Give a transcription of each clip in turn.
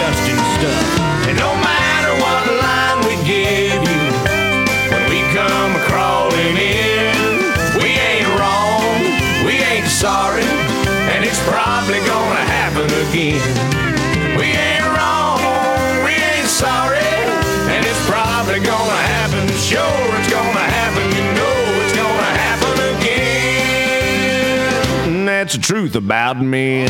disgusting stuff. And no matter what line we give you, when we come crawling in, we ain't wrong, we ain't sorry, and it's probably gonna happen again. We ain't wrong, we ain't sorry, and it's probably gonna happen. Sure, it's gonna happen, you know it's gonna happen again. That's the truth about me.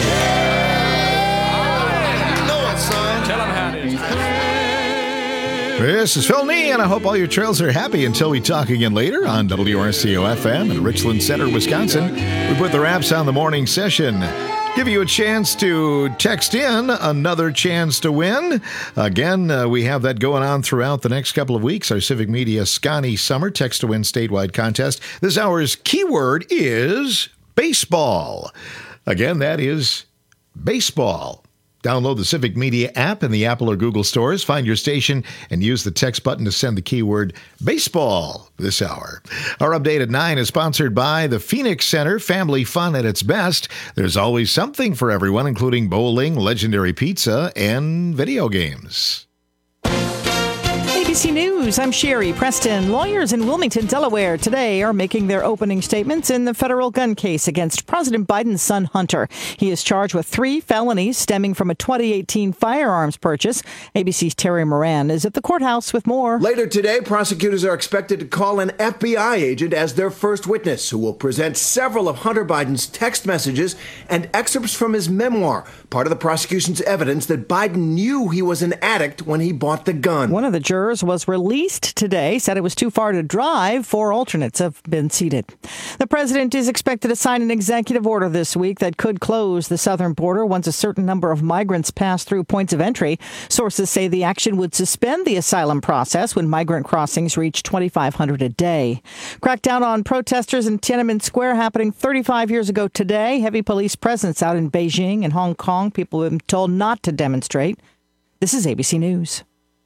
This is Phil Nee, and I hope all your trails are happy until we talk again later on WRCO-FM in Richland Center, Wisconsin. We put the wraps on the morning session. Give you a chance to text in, another chance to win. Again, we have that going on throughout the next couple of weeks. Our Civic Media Scotty Summer Text to Win statewide contest. This hour's keyword is baseball. Again, that is baseball. Download the Civic Media app in the Apple or Google stores, find your station, and use the text button to send the keyword baseball this hour. Our update at 9 is sponsored by the Phoenix Center, family fun at its best. There's always something for everyone, including bowling, legendary pizza, and video games. ABC News, I'm Sherry Preston. Lawyers in Wilmington, Delaware today are making their opening statements in the federal gun case against President Biden's son, Hunter. He is charged with 3 felonies stemming from a 2018 firearms purchase. ABC's Terry Moran is at the courthouse with more. Later today, prosecutors are expected to call an FBI agent as their first witness, who will present several of Hunter Biden's text messages and excerpts from his memoir, part of the prosecution's evidence that Biden knew he was an addict when he bought the gun. One of the jurors was released today, said it was too far to drive. 4 alternates have been seated. The president is expected to sign an executive order this week that could close the southern border once a certain number of migrants pass through points of entry. Sources say the action would suspend the asylum process when migrant crossings reach 2,500 a day. Crackdown on protesters in Tiananmen Square happening 35 years ago today. Heavy police presence out in Beijing and Hong Kong. People have been told not to demonstrate. This is ABC News.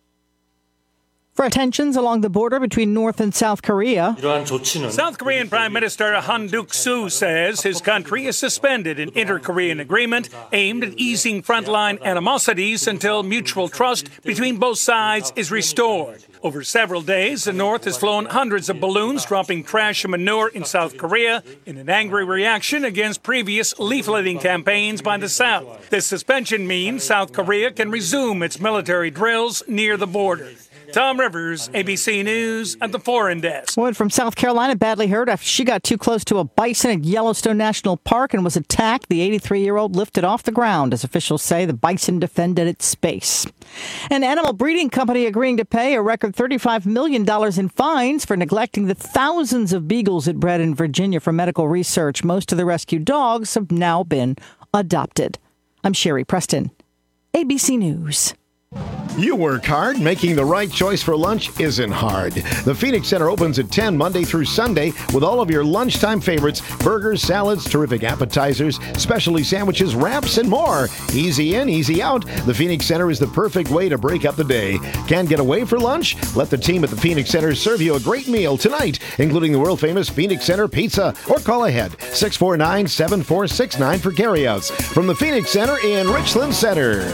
For tensions along the border between North and South Korea. South Korean Prime Minister Han Duck-soo says his country has suspended an inter-Korean agreement aimed at easing frontline animosities until mutual trust between both sides is restored. Over several days, the North has flown hundreds of balloons dropping trash and manure in South Korea in an angry reaction against previous leafleting campaigns by the South. This suspension means South Korea can resume its military drills near the border. Tom Rivers, ABC News at the Foreign Desk. Woman from South Carolina badly hurt after she got too close to a bison at Yellowstone National Park and was attacked. The 83-year-old lifted off the ground. As officials say, the bison defended its space. An animal breeding company agreeing to pay a record $35 million in fines for neglecting the thousands of beagles it bred in Virginia for medical research. Most of the rescued dogs have now been adopted. I'm Sherry Preston, ABC News. You work hard. Making the right choice for lunch isn't hard. The Phoenix Center opens at 10 Monday through Sunday with all of your lunchtime favorites, burgers, salads, terrific appetizers, specialty sandwiches, wraps, and more. Easy in, easy out. The Phoenix Center is the perfect way to break up the day. Can't get away for lunch? Let the team at the Phoenix Center serve you a great meal tonight, including the world-famous Phoenix Center Pizza. Or call ahead, 649-7469 for carryouts. From the Phoenix Center in Richland Center.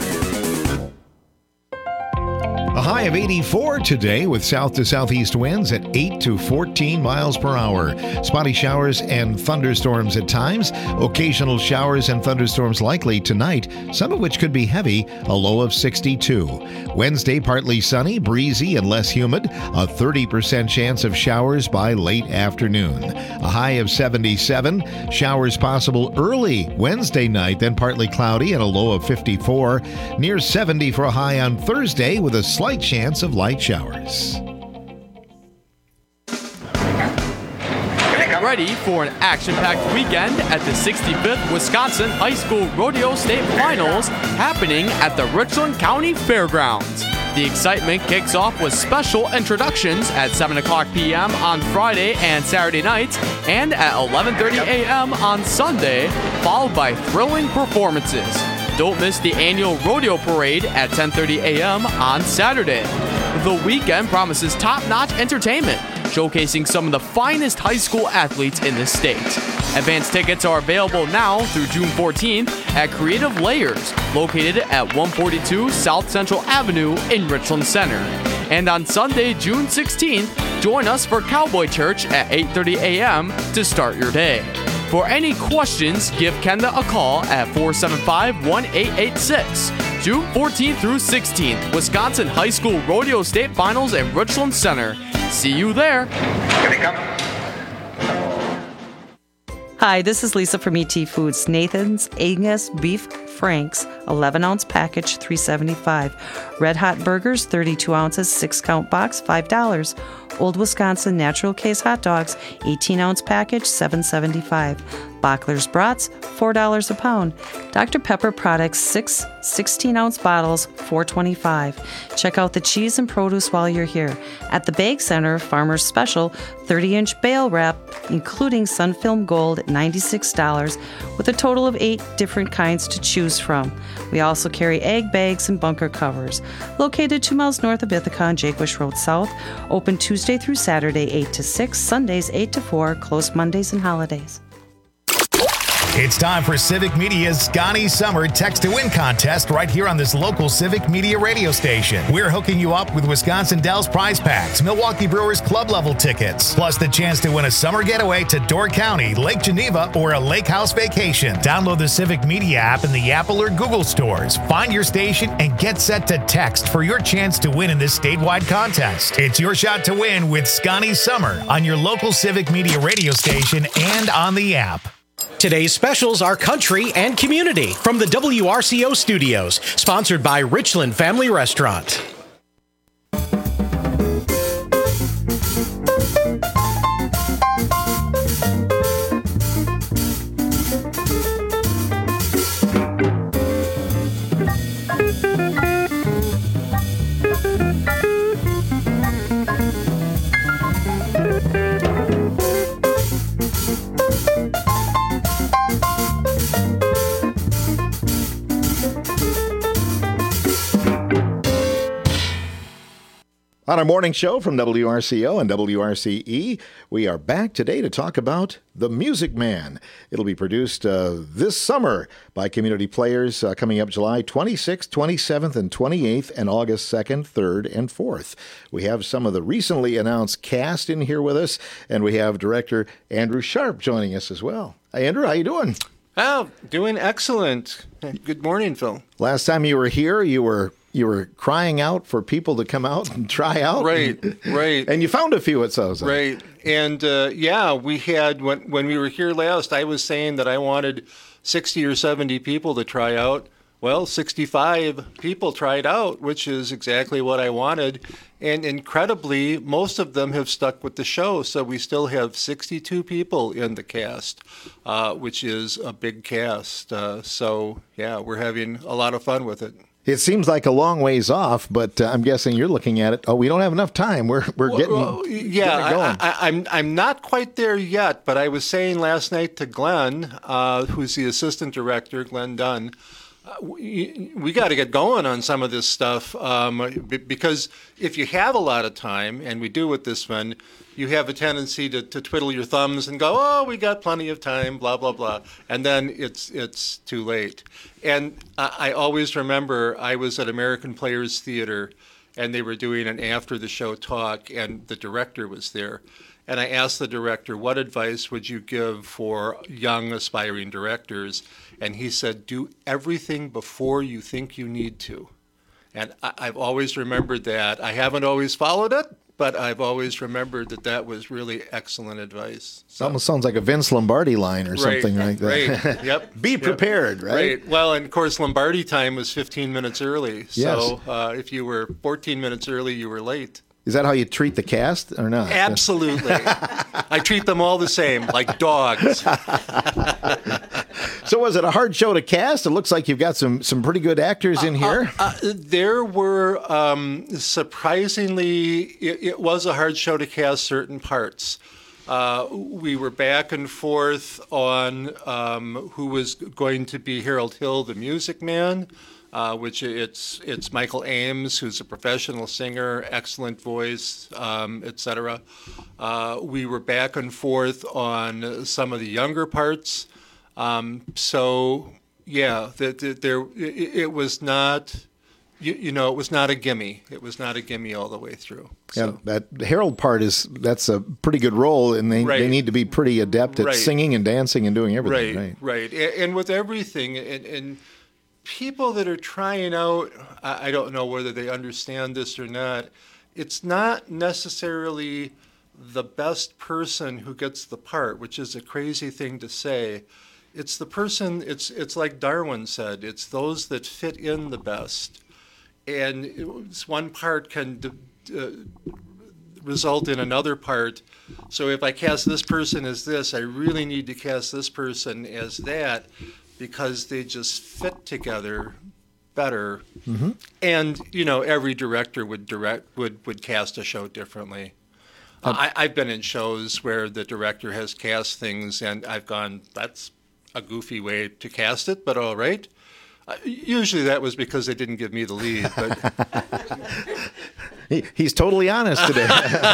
A high of 84 today with south to southeast winds at 8 to 14 miles per hour. Spotty showers and thunderstorms at times. Occasional showers and thunderstorms likely tonight, some of which could be heavy, a low of 62. Wednesday, partly sunny, breezy, and less humid. A 30% chance of showers by late afternoon. A high of 77. Showers possible early Wednesday night, then partly cloudy and a low of 54. Near 70 for a high on Thursday with a slight chance of light showers. Get ready for an action-packed weekend at the 65th Wisconsin High School Rodeo State Finals happening at the Richland County Fairgrounds. The excitement kicks off with special introductions at 7 o'clock p.m. on Friday and Saturday nights and at 11:30 a.m. on Sunday, followed by thrilling performances. Don't miss the annual rodeo parade at 10:30 a.m. on Saturday. The weekend promises top-notch entertainment showcasing some of the finest high school athletes in the state. Advance tickets are available now through June 14th at Creative Layers, located at 142 South Central Avenue in Richland Center. And on Sunday, June 16th, join us for Cowboy Church at 8:30 a.m. to start your day. For any questions, give Kenda a call at 475-1886. June 14th through 16th, Wisconsin High School Rodeo State Finals in Richland Center. See you there. Here they come. Hi, this is Lisa from ET Foods. Nathan's Angus Beef Franks, 11-ounce package, $3.75. Red Hot Burgers, 32 ounces, 6-count box, $5. Old Wisconsin Natural Case Hot Dogs, 18-ounce package, $7.75. Bachler's Brats, $4 a pound. Dr. Pepper products, 6 16-ounce bottles, $4.25. Check out the cheese and produce while you're here. At the Bake Center, Farmer's Special, 30-inch bale wrap, including Sunfilm Gold at $96, with a total of 8 different kinds to choose from. We also carry egg bags and bunker covers. Located 2 miles north of Ithaca on Jakewish Road South. Open Tuesday through Saturday, 8 to 6, Sundays, 8 to 4, closed Mondays and holidays. It's time for Civic Media's Scotty Summer Text to Win contest right here on this local Civic Media radio station. We're hooking you up with Wisconsin Dells prize packs, Milwaukee Brewers club level tickets, plus the chance to win a summer getaway to Door County, Lake Geneva, or a lake house vacation. Download the Civic Media app in the Apple or Google stores. Find your station and get set to text for your chance to win in this statewide contest. It's your shot to win with Scotty Summer on your local Civic Media radio station and on the app. Today's specials are country and community from the WRCO studios, sponsored by Richland Family Restaurant. On our morning show from WRCO and WRCE, we are back today to talk about The Music Man. It'll be produced this summer by Community Players coming up July 26th, 27th, and 28th, and August 2nd, 3rd, and 4th. We have some of the recently announced cast in here with us, and we have director Andrew Sharp joining us as well. Hey, Andrew, how you doing? Oh, doing excellent. Good morning, Phil. Last time you were here, you were crying out for people to come out and try out. Right. And you found a few, it sounds like. Right. And, we had, when we were here last, I was saying that I wanted 60 or 70 people to try out. Well, 65 people tried out, which is exactly what I wanted. And incredibly, most of them have stuck with the show. So we still have 62 people in the cast, which is a big cast. We're having a lot of fun with it. It seems like a long ways off, but I'm guessing you're looking at it. Oh, we don't have enough time. We're getting going. I'm not quite there yet, but I was saying last night to Glenn, who's the assistant director, Glenn Dunn, we got to get going on some of this stuff because if you have a lot of time, and we do with this one, you have a tendency to twiddle your thumbs and go, oh, we got plenty of time, blah, blah, blah. And then it's too late. And I always remember I was at American Players Theater, and they were doing an after-the-show talk, and the director was there. And I asked the director, what advice would you give for young aspiring directors? And he said, do everything before you think you need to. And I've always remembered that. I haven't always followed it, but I've always remembered that was really excellent advice. So, almost sounds like a Vince Lombardi line or something like that. Right, yep. Be prepared, right? Well, and of course, Lombardi time was 15 minutes early. So Yes. If you were 14 minutes early, you were late. Is that how you treat the cast or not? Absolutely. I treat them all the same, like dogs. So was it a hard show to cast? It looks like you've got some pretty good actors in here. There were, surprisingly, it was a hard show to cast certain parts. We were back and forth on who was going to be Harold Hill, the Music Man. which it's Michael Ames, who's a professional singer, excellent voice, etc. We were back and forth on some of the younger parts. So yeah, it was not. It was not a gimme. It was not a gimme all the way through. So. Yeah, that Harold part that's a pretty good role, and they need to be pretty adept at singing and dancing and doing everything. Right. And with everything, and people that are trying out, I don't know whether they understand this or not. It's not necessarily the best person who gets the part, which is a crazy thing to say. It's the person. It's like Darwin said. It's those that fit in the best. And one part can result in another part. So if I cast this person as this, I really need to cast this person as that because they just fit together better. Mm-hmm. And every director would cast a show differently. I've been in shows where the director has cast things, and I've gone, that's a goofy way to cast it, but all right. Usually that was because they didn't give me the lead. But he's totally honest today.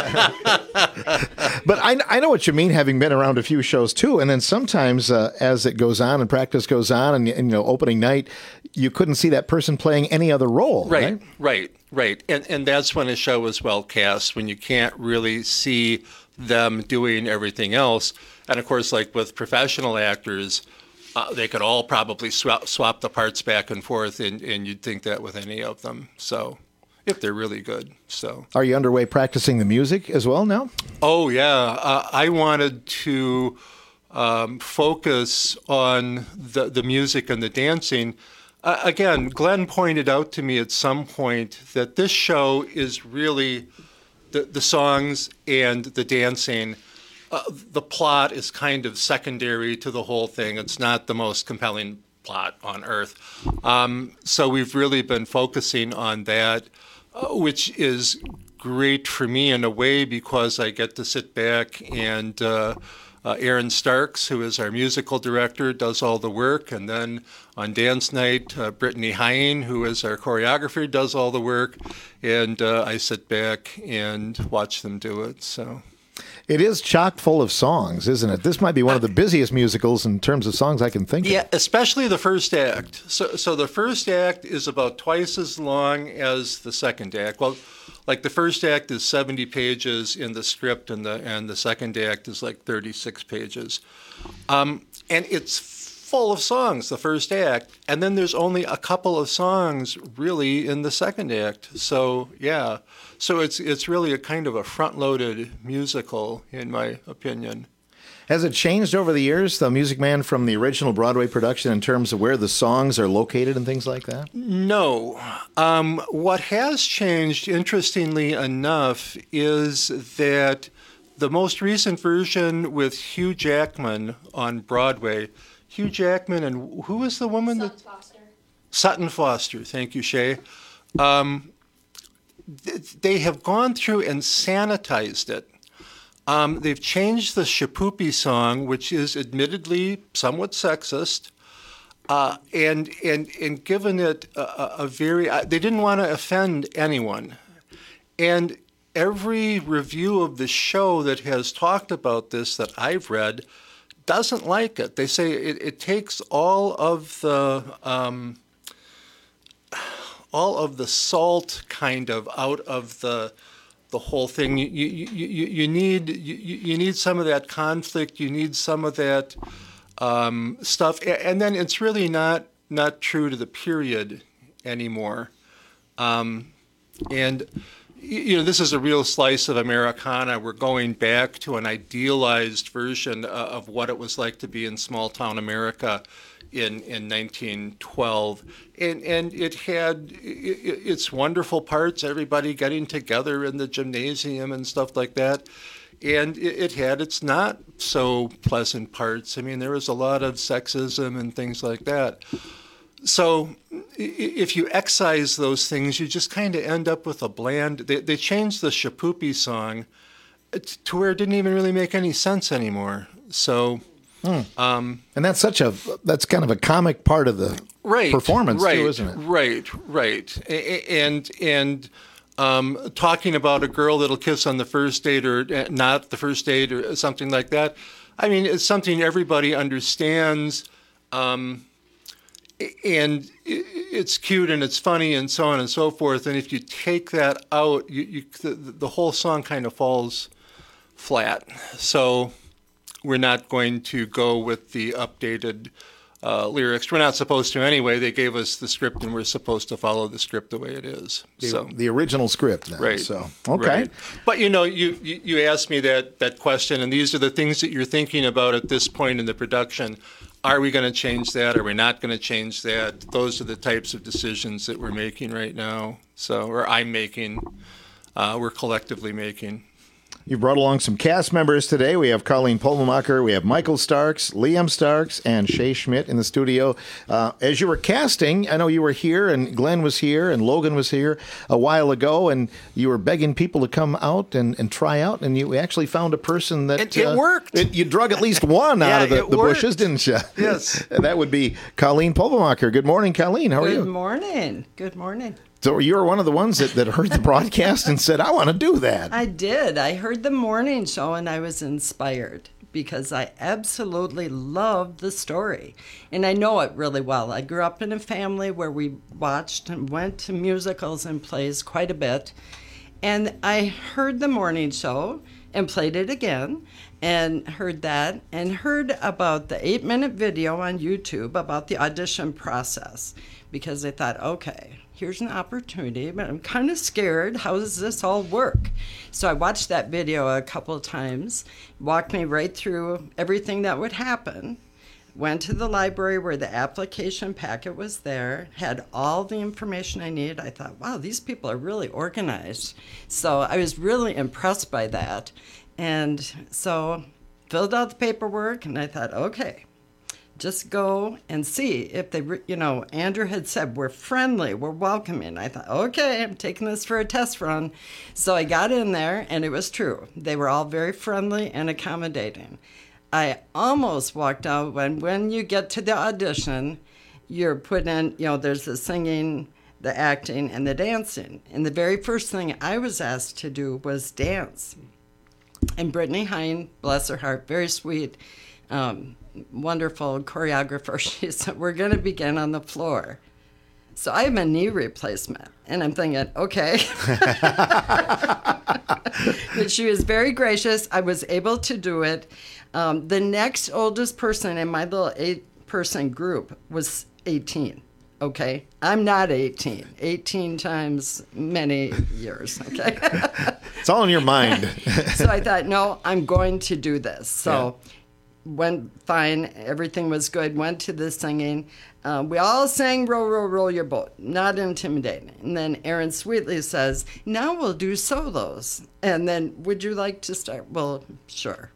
But I know what you mean, having been around a few shows too. And then sometimes as it goes on and practice goes on, and opening night, you couldn't see that person playing any other role. Right. And that's when a show is well cast, when you can't really see them doing everything else. And of course, like with professional actors, they could all probably swap the parts back and forth, and you'd think that with any of them. So, if they're really good. So, are you underway practicing the music as well now? Oh yeah, I wanted to focus on the music and the dancing. Again, Glenn pointed out to me at some point that this show is really the songs and the dancing. The plot is kind of secondary to the whole thing. It's not the most compelling plot on earth. So we've really been focusing on that, which is great for me in a way because I get to sit back and Aaron Starks, who is our musical director, does all the work. And then on dance night, Brittany Hine, who is our choreographer, does all the work. And I sit back and watch them do it. So. It is chock full of songs, isn't it? This might be one of the busiest musicals in terms of songs I can think of. Yeah, especially the first act. So the first act is about twice as long as the second act. Well, like the first act is 70 pages in the script, and the second act is like 36 pages. And it's full of songs, the first act, and then there's only a couple of songs really in the second act. So yeah. So it's really a kind of a front-loaded musical, in my opinion. Has it changed over the years, the Music Man from the original Broadway production, in terms of where the songs are located and things like that? No. What has changed, interestingly enough, is that the most recent version with Hugh Jackman on Broadway, Hugh Jackman and who was the woman? Sutton Foster. Sutton Foster. Thank you, Shay. They have gone through and sanitized it. They've changed the Shipoopi song, which is admittedly somewhat sexist, and given it a very. They didn't want to offend anyone, and every review of the show that has talked about this that I've read doesn't like it. They say it takes all of the salt kind of out of the whole thing. You need some of that conflict. You need some of that stuff, and then it's really not true to the period anymore. And this is a real slice of Americana. We're going back to an idealized version of what it was like to be in small town America in 1912, and it had its wonderful parts, everybody getting together in the gymnasium and stuff like that, and it had its not so pleasant parts. I mean, there was a lot of sexism and things like that. So if you excise those things, you just kind of end up with a bland. They changed the Shipoopi song to where it didn't even really make any sense anymore. So, and that's kind of a comic part of the performance too, isn't it? Right. And talking about a girl that'll kiss on the first date or not the first date or something like that. I mean, it's something everybody understands, and it's cute and it's funny and so on and so forth. And if you take that out, the whole song kind of falls flat. So we're not going to go with the updated lyrics. We're not supposed to anyway. They gave us the script, and we're supposed to follow the script the way it is. The original script, then. Right. So okay. Right. But you asked me that question, and these are the things that you're thinking about at this point in the production. Are we going to change that? Are we not going to change that? Those are the types of decisions that we're making right now. Or I'm making. We're collectively making. You brought along some cast members today. We have Colleen Pulvermacher, we have Michael Starks, Liam Starks, and Shay Schmidt in the studio. As you were casting, I know you were here, and Glenn was here, and Logan was here a while ago, and you were begging people to come out and try out, and you actually found a person that... It worked. You drug at least one out of the bushes, didn't you? Yes. And that would be Colleen Pulvermacher. Good morning, Colleen. How are you? Good morning. So you were one of the ones that heard the broadcast and said, I want to do that. I did. I heard the morning show and I was inspired because I absolutely loved the story. And I know it really well. I grew up in a family where we watched and went to musicals and plays quite a bit. And I heard the morning show and played it again and heard that and heard about the 8-minute video on YouTube about the audition process because I thought, okay, here's an opportunity, but I'm kind of scared. How does this all work? So I watched that video a couple of times, walked me right through everything that would happen, went to the library where the application packet was there, had all the information I needed. I thought, wow, these people are really organized. So I was really impressed by that. And so filled out the paperwork, and I thought, okay, just go and see if they, Andrew had said, we're friendly, we're welcoming. I thought, okay, I'm taking this for a test run. So I got in there, and it was true. They were all very friendly and accommodating. I almost walked out when you get to the audition, you're put in, there's the singing, the acting, and the dancing. And the very first thing I was asked to do was dance. And Brittany Hine, bless her heart, very sweet, wonderful choreographer, she said, we're going to begin on the floor. So I have a knee replacement, and I'm thinking, okay. But she was very gracious. I was able to do it. The next oldest person in my little 8-person group was 18. Okay, I'm not 18. 18 times many years, okay? It's all in your mind. So I thought, no, I'm going to do this. So went fine. Everything was good. Went to the singing. We all sang Row, Row, Row Your Boat. Not intimidating. And then Aaron Sweetley says, now we'll do solos. And then, would you like to start? Well, sure.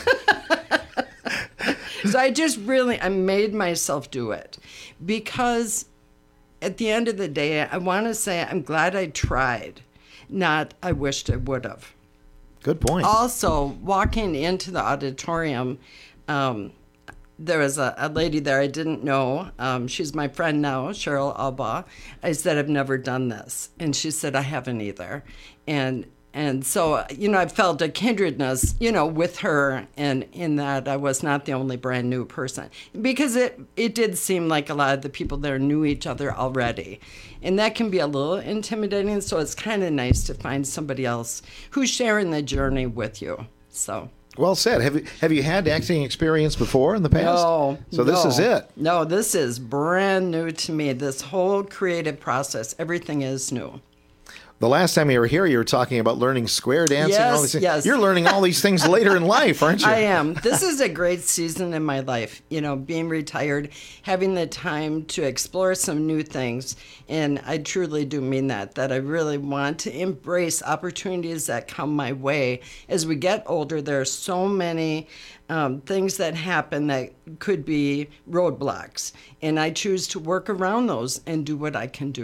So I made myself do it because at the end of the day, I want to say I'm glad I tried, not I wished I would have. Good point. Also, walking into the auditorium, there was a lady there I didn't know. She's my friend now, Cheryl Albaugh. I said, I've never done this. And she said, I haven't either. And so, I felt a kindredness, with her, and in that I was not the only brand new person. Because it did seem like a lot of the people there knew each other already. And that can be a little intimidating, so it's kind of nice to find somebody else who's sharing the journey with you. So. Well said. Have you had acting experience before in the past? No. So this is it? No, this is brand new to me. This whole creative process, everything is new. The last time you were here, you were talking about learning square dancing and all these things. Yes. You're learning all these things later in life, aren't you? I am. This is a great season in my life, being retired, having the time to explore some new things. And I truly do mean that I really want to embrace opportunities that come my way. As we get older, there are so many things that happen that could be roadblocks. And I choose to work around those and do what I can do.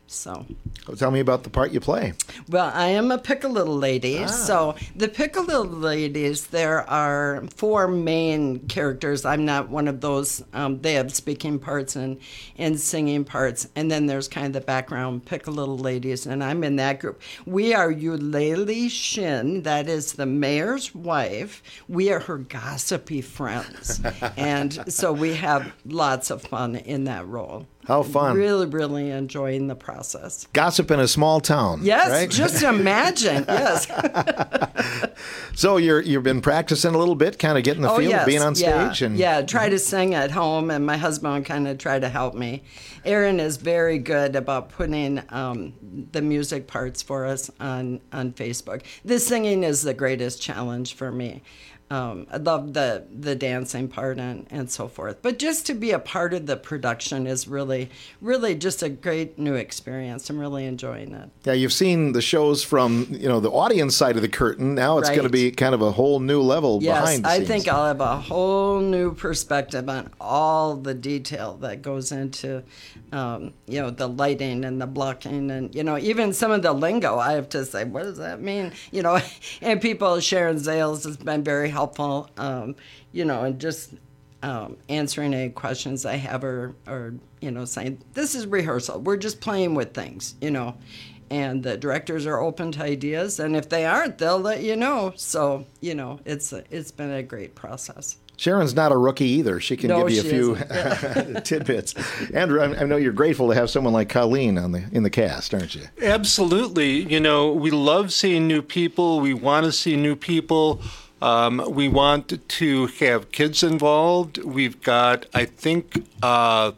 So, tell me about the part you play. well, I am a Pick-a-Little Lady. So the Pick-a-Little Ladies, there are 4 main characters. I'm not one of those. They have speaking parts and singing parts. And then there's kind of the background Pick-a-Little Ladies, and I'm in that group. We are Eulalie Shin. That is the mayor's wife. We are her gossipy friends. And so we have lots of fun in that role. How fun. Really, really enjoying the process. Gossip in a small town. Yes, right? just imagine. Yes. So you've been practicing a little bit, kind of getting the feel of being on stage? Yeah, try to sing at home, and my husband kind of try to help me. Aaron is very good about putting the music parts for us on Facebook. The singing is the greatest challenge for me. I love the dancing part and so forth. But just to be a part of the production is really, really just a great new experience. I'm really enjoying it. Yeah, you've seen the shows from, the audience side of the curtain. Now it's going to be kind of a whole new level behind the scenes. Yes, I think I'll have a whole new perspective on all the detail that goes into, the lighting and the blocking and, even some of the lingo. I have to say, what does that mean? And people, Sharon Zales has been very helpful, and just answering any questions I have or saying, this is rehearsal. We're just playing with things, and the directors are open to ideas, and if they aren't, they'll let you know. So, it's been a great process. Sharon's not a rookie either. She can give you a few tidbits. Andrew, I know you're grateful to have someone like Colleen in the cast, aren't you? Absolutely. We love seeing new people. We want to see new people. We want to have kids involved. We've got, I think I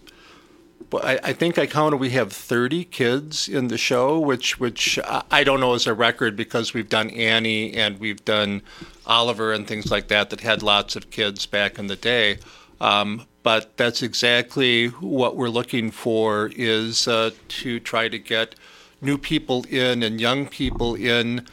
counted we have 30 kids in the show, which I don't know is a record because we've done Annie and we've done Oliver and things like that had lots of kids back in the day. But that's exactly what we're looking for is to try to get new people in and young people in.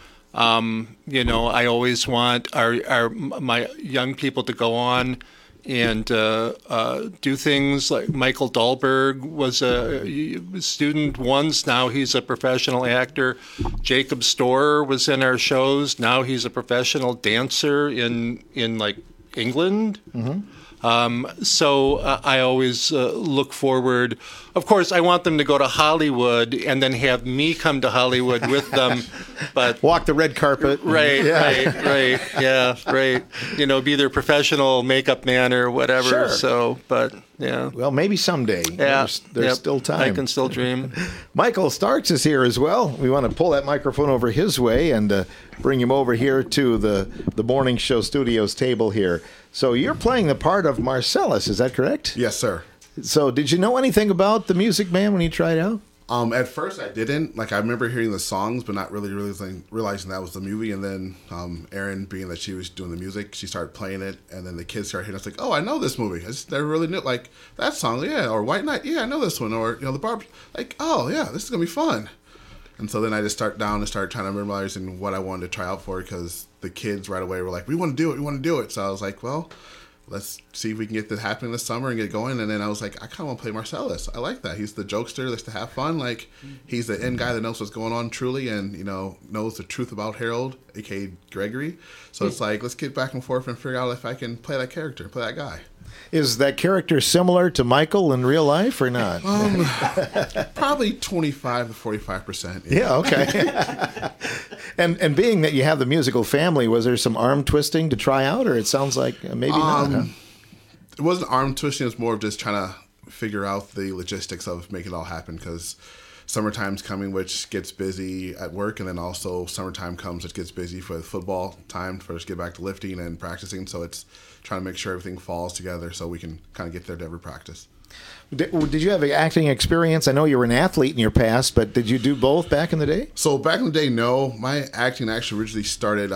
I always want my young people to go on and do things like Michael Dahlberg was a student once. Now he's a professional actor. Jacob Storer was in our shows. Now he's a professional dancer in like England. Mm-hmm. So I always look forward. Of course, I want them to go to Hollywood and then have me come to Hollywood with them. But walk the red carpet. Right. Yeah, right. Be their professional makeup man or whatever. Sure. So, but yeah. Well, maybe someday. Yeah. There's still time. I can still dream. Michael Starks is here as well. We want to pull that microphone over his way and bring him over here to the morning show studios table here. So you're playing the part of Marcellus, is that correct? Yes, sir. So did you know anything about The Music Man when you tried out? At first I didn't. I remember hearing the songs, but not really realizing that was the movie. And then Erin, being that she was doing the music, she started playing it. And then the kids started hitting us oh, I know this movie. I just never really knew, that song, yeah. Or White Knight, yeah, I know this one. Or, the Barb, oh, yeah, this is going to be fun. And so then I just started trying to memorize what I wanted to try out for because the kids right away were like, we want to do it. So I was like, well, let's see if we can get this happening this summer and get going. And then I was like, I kind of want to play Marcellus. I like that. He's the jokester, likes to have fun. He's the end guy that knows what's going on truly and, knows the truth about Harold, a.k.a. Gregory. So it's let's get back and forth and figure out if I can play that character, play that guy. Is that character similar to Michael in real life or not? Probably 25 to 45%. Yeah, okay. And being that you have the musical family, was there some arm twisting to try out, or it sounds like maybe not? Huh? It wasn't arm twisting. It was more of just trying to figure out the logistics of making it all happen because summertime's coming, which gets busy at work, and then also summertime comes, which gets busy for the football time for us to get back to lifting and practicing. So it's trying to make sure everything falls together so we can kind of get there to every practice. Did you have acting experience? I know you were an athlete in your past, but did you do both back in the day? So back in the day, no. My acting actually originally started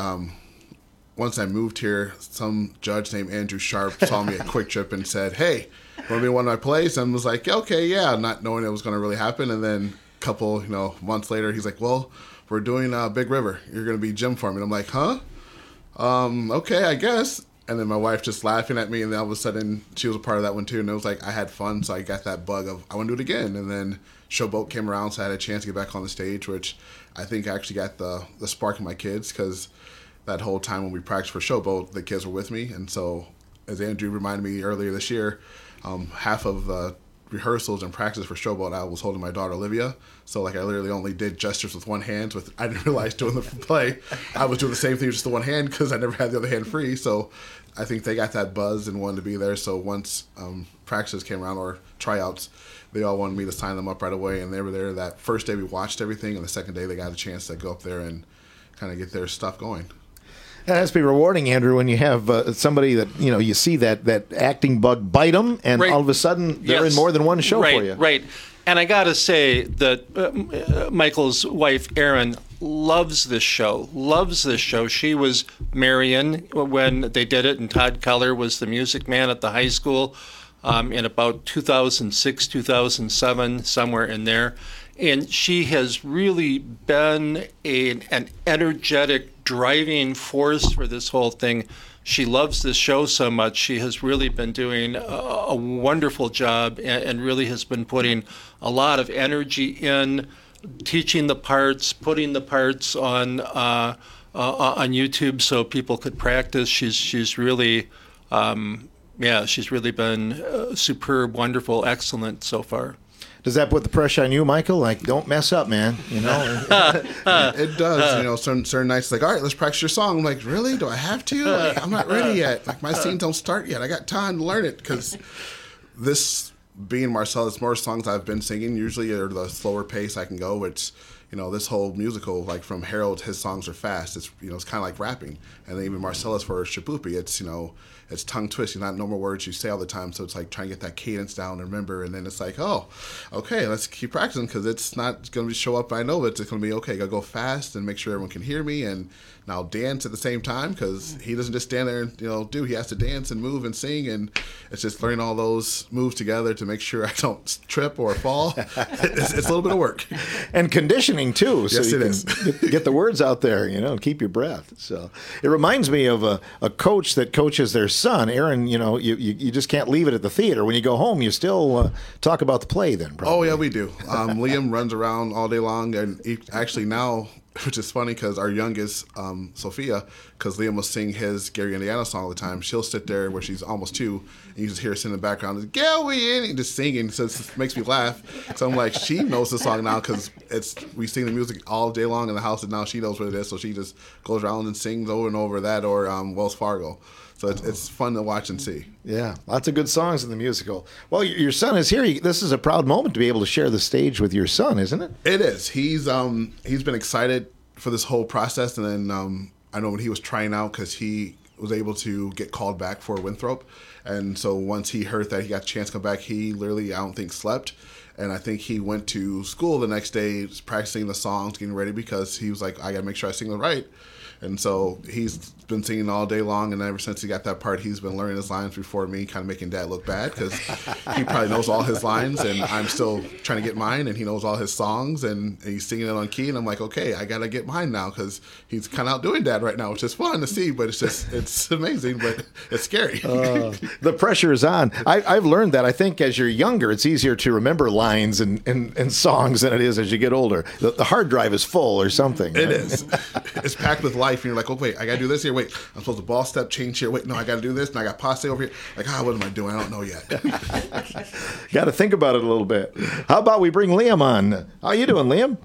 once I moved here. Some judge named Andrew Sharp saw me at Quick Trip and said, hey, want to be in one of my plays? And was like, okay, yeah, not knowing it was going to really happen. And then a couple months later, he's like, well, we're doing Big River. You're going to be Jim for me. And I'm like, huh? Okay, I guess. And then my wife just laughing at me, and then all of a sudden she was a part of that one too. And it was like I had fun, so I got that bug of I want to do it again. And then Showboat came around, so I had a chance to get back on the stage, which I think actually got the spark in my kids, because that whole time when we practiced for Showboat, the kids were with me. And so, as Andrew reminded me earlier this year, half of the rehearsals and practice for Showboat, I was holding my daughter Olivia. So like I literally only did gestures with one hand. I didn't realize doing the play, I was doing the same thing with just the one hand because I never had the other hand free. So I think they got that buzz and wanted to be there. So once practices came around, or tryouts, they all wanted me to sign them up right away. And they were there that first day we watched everything, and the second day they got a chance to go up there and kind of get their stuff going. That has to be rewarding, Andrew, when you have somebody that, you see that acting bug bite them, and all of a sudden they're in more than one show for you. Right. And I got to say that Michael's wife, Erin, loves this show. She was Marion when they did it, and Todd Keller was the music man at the high school in about 2006, 2007, somewhere in there. And she has really been an energetic driving force for this whole thing. She loves this show so much. She has really been doing a wonderful job, and really has been putting a lot of energy in teaching the parts, putting the parts on YouTube so people could practice. She's really, she's really been superb, wonderful, excellent so far. Does that put the pressure on you, Michael? Like, don't mess up, man. It does. Certain nights, like, all right, let's practice your song. I'm like, really? Do I have to? Like, I'm not ready yet. Like, my scenes don't start yet. I got time to learn it, because this being Marcellus Moore's songs I've been singing usually are the slower pace I can go. It's this whole musical, like from Harold, his songs are fast. It's it's kind of like rapping, and then even Marcellus for Shaboopy, it's tongue twisting, not normal words you say all the time. So it's like trying to get that cadence down and remember, and then it's like, oh, okay, let's keep practicing, because it's not going to show up. I know it's going to be okay. Got to go fast and make sure everyone can hear me, and now dance at the same time, because he doesn't just stand there and he has to dance and move and sing, and it's just learning all those moves together to make sure I don't trip or fall. It's a little bit of work and conditioning too. So yes, you it is. Get the words out there, keep your breath. So it reminds me of a coach that coaches their son, Aaron. You just can't leave it at the theater. When you go home, you still talk about the play. Then probably. Oh yeah, we do. Liam runs around all day long, and he actually now, which is funny because our youngest, Sophia, because Liam will sing his Gary Indiana song all the time. She'll sit there where she's almost 2, and you just hear us in the background, Gary, and just singing. So it makes me laugh. So I'm like, she knows the song now, because we sing the music all day long in the house, and now she knows what it is. So she just goes around and sings over and over that, or Wells Fargo. So it's fun to watch and see. Yeah, lots of good songs in the musical. Well, your son is here. This is a proud moment to be able to share the stage with your son, isn't it? It is. He's been excited for this whole process, and then I know when he was trying out, because he was able to get called back for Winthrop, and so once he heard that he got a chance to come back, he literally, I don't think, slept. And I think he went to school the next day practicing the songs, getting ready, because he was like, I got to make sure I sing them right. And so he's been singing all day long, and ever since he got that part, he's been learning his lines before me, kind of making Dad look bad, because he probably knows all his lines, and I'm still trying to get mine, and he knows all his songs, and he's singing it on key, and I'm like, okay, I got to get mine now, because he's kind of outdoing Dad right now, which is fun to see, but it's amazing, but it's scary. The pressure is on. I've learned that. I think as you're younger, it's easier to remember lines and songs than it is as you get older. The hard drive is full or something. It is. It's packed with life. And you're like, oh, wait, I got to do this here. Wait, I'm supposed to ball step, change here. Wait, no, I got to do this. And I got passe over here. Like, what am I doing? I don't know yet. Got to think about it a little bit. How about we bring Liam on? How you doing, Liam?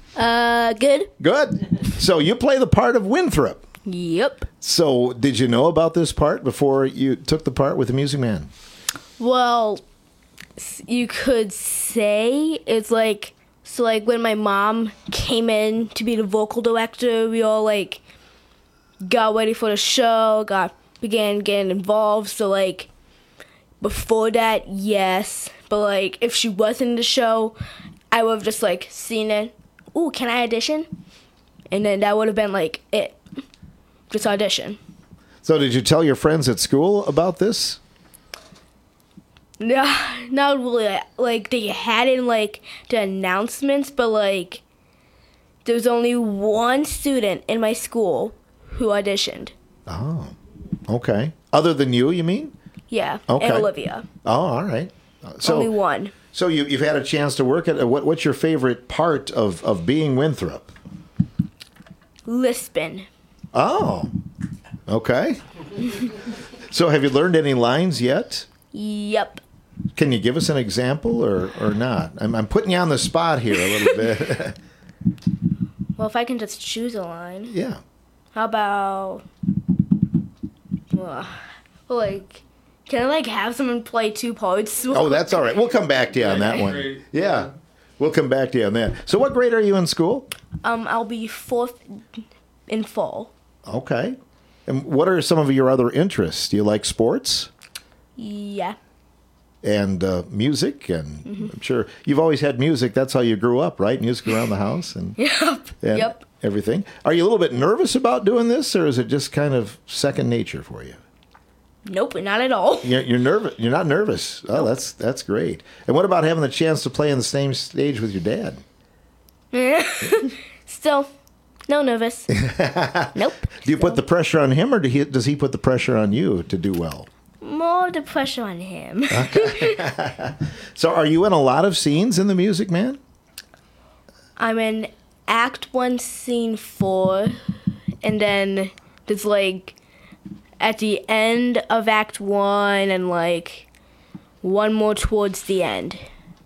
Good. Good. So you play the part of Winthrop. Yep. So did you know about this part before you took the part with the Music Man? Well, you could say it's like, so like when my mom came in to be the vocal director, we all like got ready for the show, began getting involved. So like before that, yes, but like if she wasn't in the show, I would have just like seen it. Ooh, can I audition? And then that would have been like it, just audition. So did you tell your friends at school about this? No, not really. Like they had it in like the announcements, but like there was only one student in my school who auditioned. Oh, okay. Other than you mean? Yeah, Okay. and Olivia. Oh, all right. Only one. So you've had a chance to work at what's your favorite part of being Winthrop? Lisbon. Oh, okay. So have you learned any lines yet? Yep. Can you give us an example or not? I'm putting you on the spot here a little bit. Well, if I can just choose a line. Yeah. How about, can I have someone play two parts? Oh, that's all right. We'll come back to you on that one. Great. Yeah. We'll come back to you on that. So what grade are you in school? I'll be 4th in fall. Okay. And what are some of your other interests? Do you like sports Yeah. and music? And I'm sure you've always had music. That's how you grew up, right? Music around the house and, Yep. and Yep. everything. Are you a little bit nervous about doing this, or is it just kind of second nature for you? Nope, not at all. You're nervous. You're not nervous. Oh, that's great. And what about having the chance to play on the same stage with your dad? Still, no nervous. Nope. Do you put the pressure on him, or does he put the pressure on you to do well? More the pressure on him. So are you in a lot of scenes in The Music Man? I'm in Act 1, Scene 4, and then there's at the end of Act 1 and one more towards the end.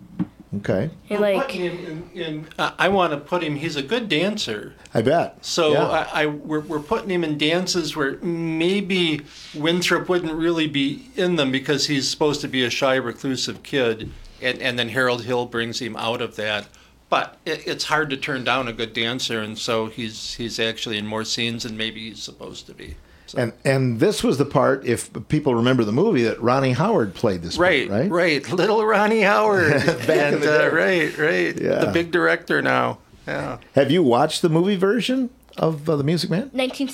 Okay. And We're putting him in I want to put him. He's a good dancer. I bet. So Yeah. we're putting him in dances where maybe Winthrop wouldn't really be in them because he's supposed to be a shy, reclusive kid, and then Harold Hill brings him out of that. But it's hard to turn down a good dancer, and so he's actually in more scenes than maybe he's supposed to be. So. And this was the part, if people remember the movie, that Ronnie Howard played this part, right? Right. Little Ronnie Howard. Back in the day. Right. Yeah. The big director now. Yeah. Have you watched the movie version of The Music Man?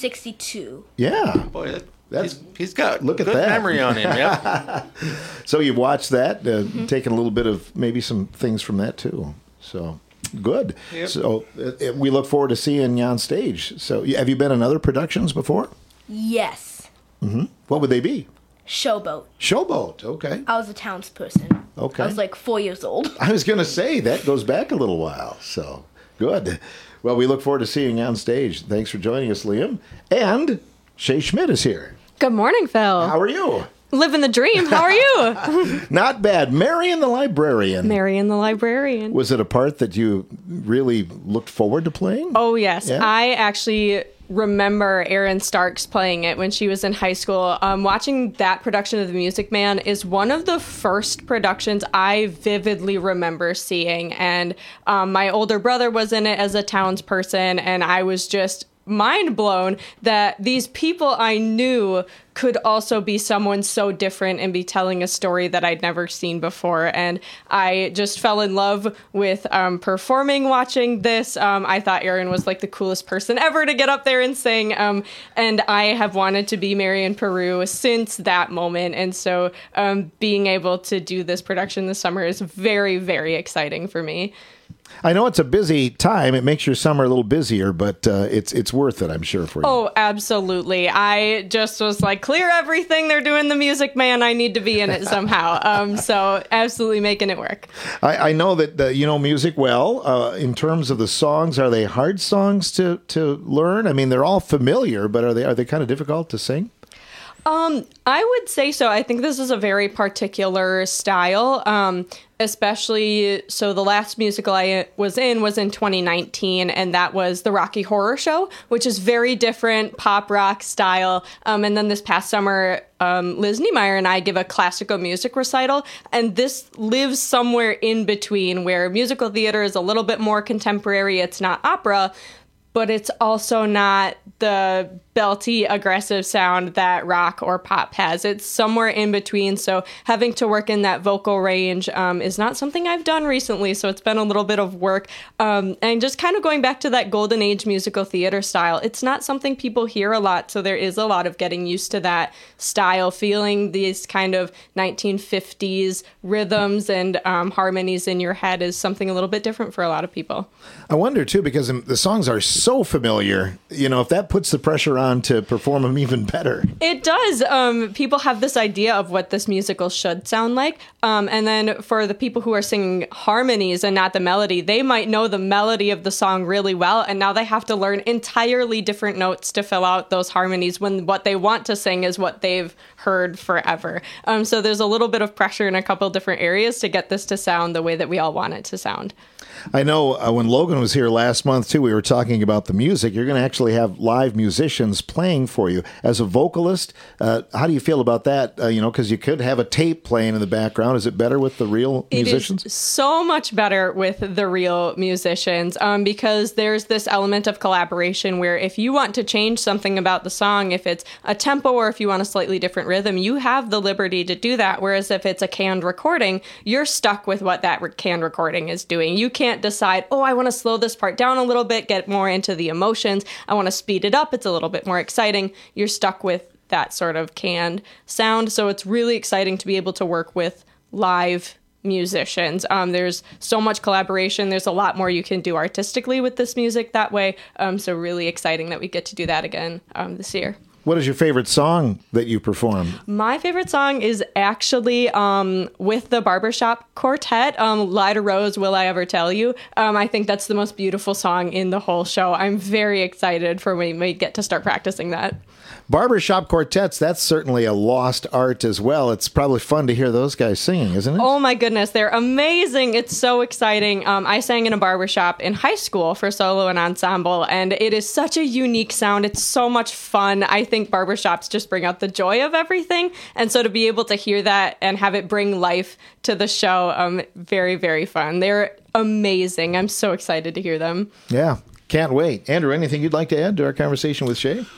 1962. Yeah. Boy, That's he's got look at good that memory on him. Yeah. So you've watched that, taken a little bit of maybe some things from that too. So good. Yep. So we look forward to seeing you on stage. So have you been in other productions before? Yes. What would they be? Showboat. Showboat. Okay. I was a townsperson. Okay. I was 4 years old. I was going to say that goes back a little while. So good. Well, we look forward to seeing you on stage. Thanks for joining us, Liam. And Shay Schmidt is here. Good morning, Phil. How are you? Living the dream. How are you? Not bad. Marion the Librarian. Marion the Librarian. Was it a part that you really looked forward to playing? Oh, yes. Yeah? I actually remember Erin Starks playing it when she was in high school. Watching that production of The Music Man is one of the first productions I vividly remember seeing. And my older brother was in it as a townsperson, and I was just mind blown that these people I knew could also be someone so different and be telling a story that I'd never seen before. And I just fell in love with performing, watching this. I thought Erin was the coolest person ever to get up there and sing. And I have wanted to be Marion Peru since that moment. And so being able to do this production this summer is very, very exciting for me. I know it's a busy time. It makes your summer a little busier, but it's worth it, I'm sure, for you. Oh, absolutely. I just was clear everything. They're doing The Music Man. I need to be in it somehow. So absolutely making it work. I know that you know music well. In terms of the songs, are they hard songs to learn? I mean, they're all familiar, but are they kind of difficult to sing? I would say so. I think this is a very particular style, especially so the last musical I was in 2019, and that was the Rocky Horror Show, which is very different pop rock style. And then this past summer, Liz Niemeyer and I give a classical music recital, and this lives somewhere in between where musical theater is a little bit more contemporary. It's not opera, but it's also not the belty, aggressive sound that rock or pop has. It's somewhere in between. So having to work in that vocal range is not something I've done recently. So it's been a little bit of work. And just kind of going back to that golden age musical theater style, it's not something people hear a lot. So there is a lot of getting used to that style, feeling these kind of 1950s rhythms and harmonies in your head is something a little bit different for a lot of people. I wonder, too, because the songs are so familiar, if that puts the pressure on to perform them even better. It does. People have this idea of what this musical should sound like. And then for the people who are singing harmonies and not the melody, they might know the melody of the song really well. And now they have to learn entirely different notes to fill out those harmonies when what they want to sing is what they've heard forever. So there's a little bit of pressure in a couple different areas to get this to sound the way that we all want it to sound. I know when Logan was here last month, too, we were talking about the music. You're going to actually have live musicians playing for you. As a vocalist, how do you feel about that? Because you could have a tape playing in the background. Is it better with the real musicians? It is so much better with the real musicians because there's this element of collaboration where if you want to change something about the song, if it's a tempo or if you want a slightly different rhythm, you have the liberty to do that. Whereas if it's a canned recording, you're stuck with what that canned recording is doing. You can't decide, I want to slow this part down a little bit, get more into the emotions. I want to speed it up. It's a little bit more exciting. You're stuck with that sort of canned sound. So it's really exciting to be able to work with live musicians. There's so much collaboration. There's a lot more you can do artistically with this music that way. So really exciting that we get to do that again this year. What is your favorite song that you perform? My favorite song is actually with the Barbershop Quartet, Lie to Rose, Will I Ever Tell You? I think that's the most beautiful song in the whole show. I'm very excited for when we get to start practicing that. Barbershop quartets, that's certainly a lost art as well. It's probably fun to hear those guys singing, isn't it? Oh my goodness, they're amazing. It's so exciting. I sang in a barbershop in high school for solo and ensemble, and it is such a unique sound. It's so much fun. I think barbershops just bring out the joy of everything. And so to be able to hear that and have it bring life to the show, very, very fun. They're amazing. I'm so excited to hear them. Yeah, can't wait. Andrew, anything you'd like to add to our conversation with Shay?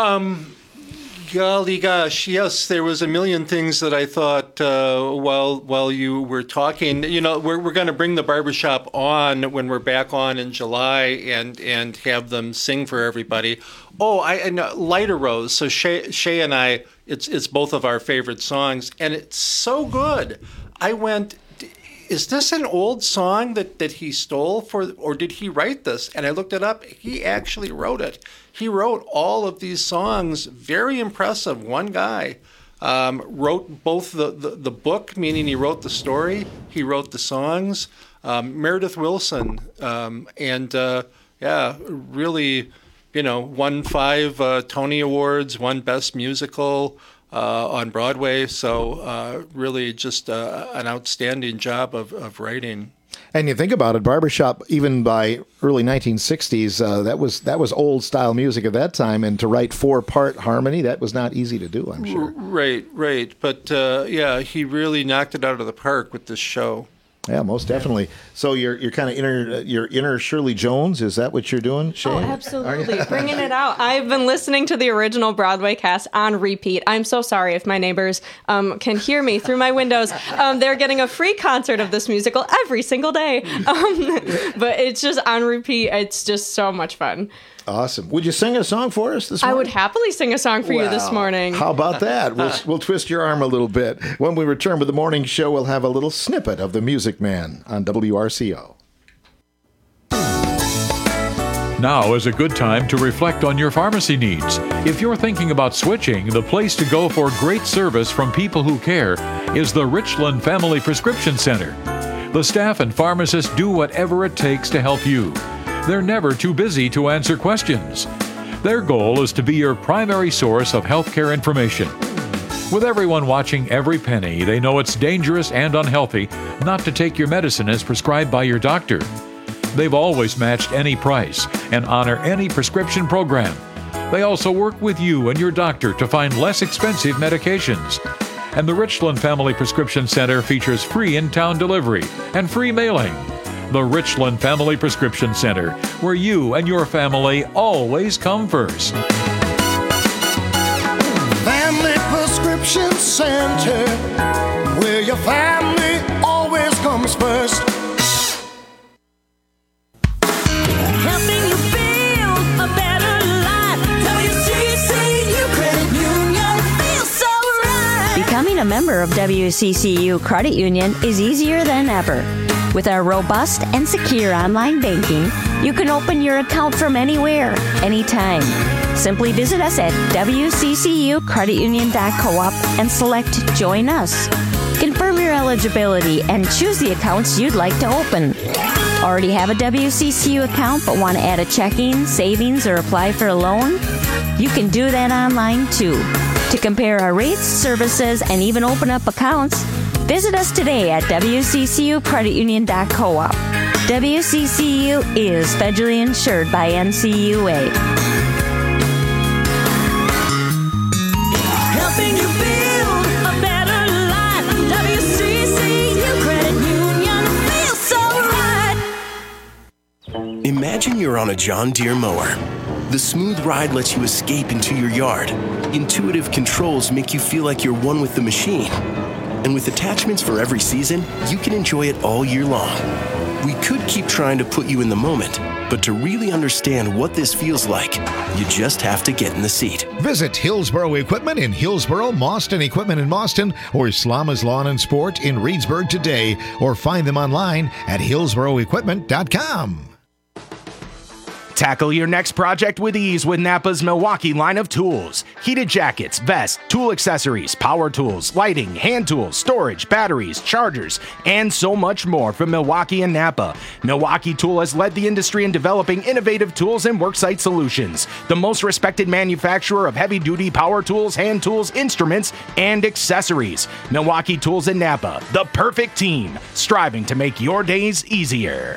Golly gosh, yes, there was a million things that I thought while you were talking. We're going to bring the barbershop on when we're back on in July and have them sing for everybody. I know Light a Rose. So Shay and I, it's both of our favorite songs, and it's so good. I went, is this an old song that he stole or did he write this? And I looked it up. He actually wrote it. He wrote all of these songs. Very impressive. One guy wrote both the book, meaning he wrote the story. He wrote the songs. Meredith Willson. Really, won 5 Tony Awards, won Best Musical on Broadway. So really just an outstanding job of writing. And you think about it, barbershop, even by early 1960s, that was old style music at that time, and to write 4-part harmony, that was not easy to do, I'm sure. Right. But he really knocked it out of the park with this show. Yeah, most definitely. So you're kind of inner Shirley Jones. Is that what you're doing, Shay? Oh, absolutely. Bringing it out. I've been listening to the original Broadway cast on repeat. I'm so sorry if my neighbors can hear me through my windows. They're getting a free concert of this musical every single day. But it's just on repeat. It's just so much fun. Awesome. Would you sing a song for us this morning? I would happily sing a song for you this morning. How about that? We'll twist your arm a little bit. When we return with the morning show, we'll have a little snippet of The Music Man on WRCO. Now is a good time to reflect on your pharmacy needs. If you're thinking about switching, the place to go for great service from people who care is the Richland Family Prescription Center. The staff and pharmacists do whatever it takes to help you. They're never too busy to answer questions. Their goal is to be your primary source of healthcare information. With everyone watching every penny, they know it's dangerous and unhealthy not to take your medicine as prescribed by your doctor. They've always matched any price and honor any prescription program. They also work with you and your doctor to find less expensive medications. And the Richland Family Prescription Center features free in-town delivery and free mailing. The Richland Family Prescription Center, where you and your family always come first. Family Prescription Center, where your family always comes first. Helping you build a better life. WCCU Credit Union feels so right. Becoming a member of WCCU Credit Union is easier than ever. With our robust and secure online banking, you can open your account from anywhere, anytime. Simply visit us at wccucreditunion.coop and select Join Us. Confirm your eligibility and choose the accounts you'd like to open. Already have a WCCU account but want to add a checking, savings, or apply for a loan? You can do that online too. To compare our rates, services, and even open up accounts, visit us today at wccucreditunion.coop. WCCU is federally insured by NCUA. Helping you build a better life. WCCU Credit Union feels so right. Imagine you're on a John Deere mower. The smooth ride lets you escape into your yard. Intuitive controls make you feel like you're one with the machine. And with attachments for every season, you can enjoy it all year long. We could keep trying to put you in the moment, but to really understand what this feels like, you just have to get in the seat. Visit Hillsboro Equipment in Hillsboro, Mauston Equipment in Mauston, or Slama's Lawn and Sport in Reedsburg today, or find them online at hillsboroequipment.com. Tackle your next project with ease with Napa's Milwaukee line of tools. Heated jackets, vests, tool accessories, power tools, lighting, hand tools, storage, batteries, chargers, and so much more from Milwaukee and Napa. Milwaukee Tool has led the industry in developing innovative tools and worksite solutions. The most respected manufacturer of heavy-duty power tools, hand tools, instruments, and accessories. Milwaukee Tools and Napa, the perfect team, striving to make your days easier.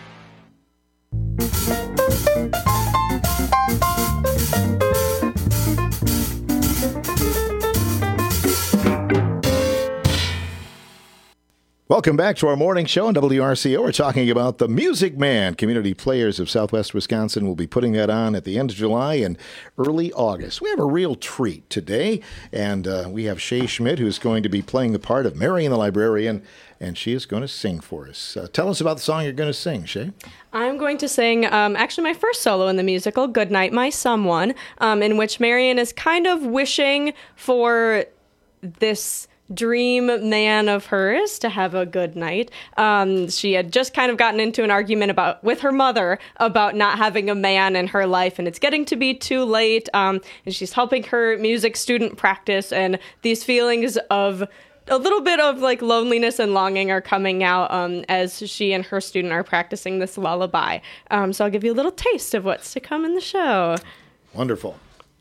Welcome back to our morning show on WRCO. We're talking about the Music Man. Community Players of Southwest Wisconsin will be putting that on at the end of July and early August. We have a real treat today, and we have Shay Schmidt, who's going to be playing the part of Marian the Librarian, and she is going to sing for us. Tell us about the song you're going to sing, Shay. I'm going to sing actually my first solo in the musical, Goodnight My Someone, in which Marian is kind of wishing for this dream man of hers to have a good night. She had just kind of gotten into an argument with her mother about not having a man in her life, and it's getting to be too late, and she's helping her music student practice, and these feelings of a little bit of like loneliness and longing are coming out as she and her student are practicing this lullaby. So I'll give you a little taste of what's to come in the show. Wonderful.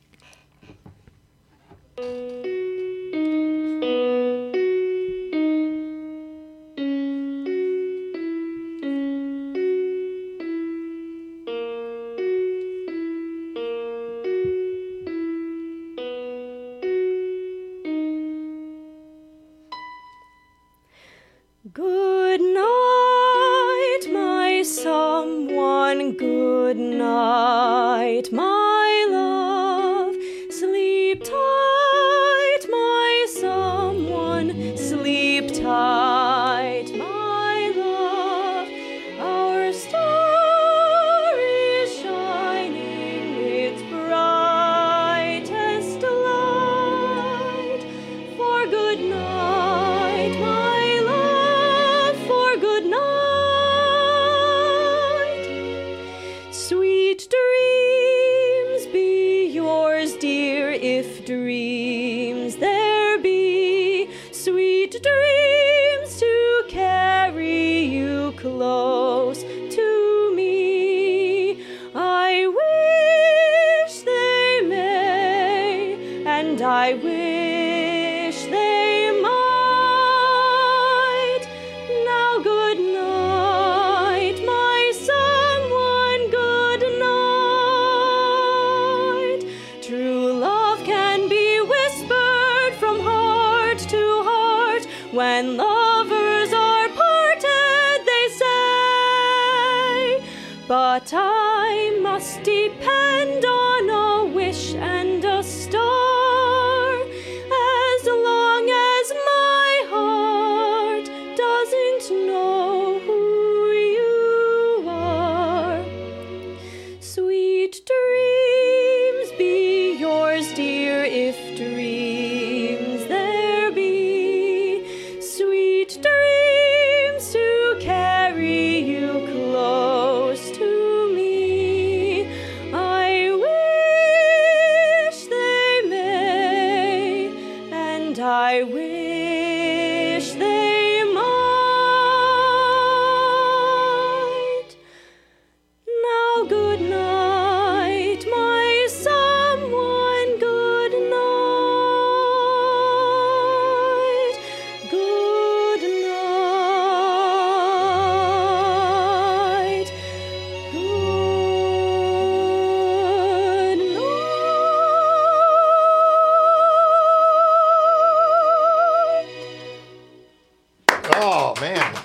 Good night, my someone, good night, my love. Sleep tight, my someone, sleep tight, my love. Our star is shining its brightest light. For good night, my sweet dreams be yours, dear, if dreams there be. Sweet dreams to carry you close to me. I wish they may, and I wish they might. Now good night, my someone, good night. True love can be whispered from heart to heart. When lovers are parted, they say. But I must depend on a wish and a star, as long as my heart doesn't know who you are. Sweet dreams be yours, dear, if dreams there be. Sweet dreams to carry you close to me. I wish Oh, man.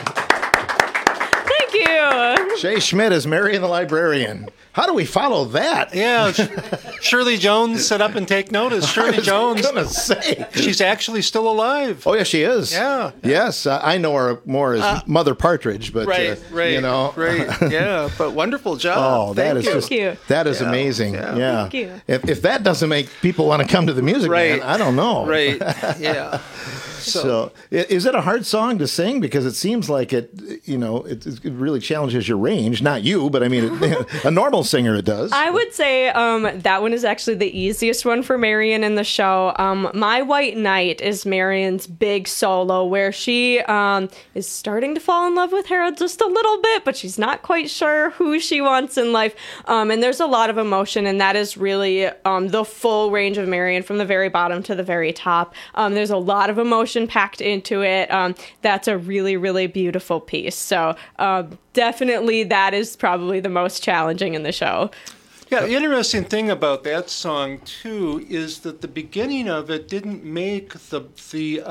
Thank you. Shay Schmidt is Marion the Librarian. How do we follow that? Yeah, Shirley Jones, sit up and take notice. Shirley Jones. I was going to say. She's actually still alive. Oh, yeah, she is. Yeah. Yes, I know her more as Mother Partridge, but, right, you know. Right, yeah, but wonderful job. Oh, that is Thank you. That is amazing. Yeah. Thank you. If that doesn't make people want to come to the Music Man, I don't know. Right, yeah. So, is it a hard song to sing? Because it seems like it really challenges your range. Not you, but I mean, a normal singer it does. I would say that one is actually the easiest one for Marion in the show. My White Knight is Marion's big solo where she is starting to fall in love with Harold just a little bit, but she's not quite sure who she wants in life. And there's a lot of emotion, and that is really the full range of Marion from the very bottom to the very top. There's a lot of emotion packed into it. That's a really, really beautiful piece. So definitely that is probably the most challenging in the show. Yeah, the interesting thing about that song too is that the beginning of it didn't make the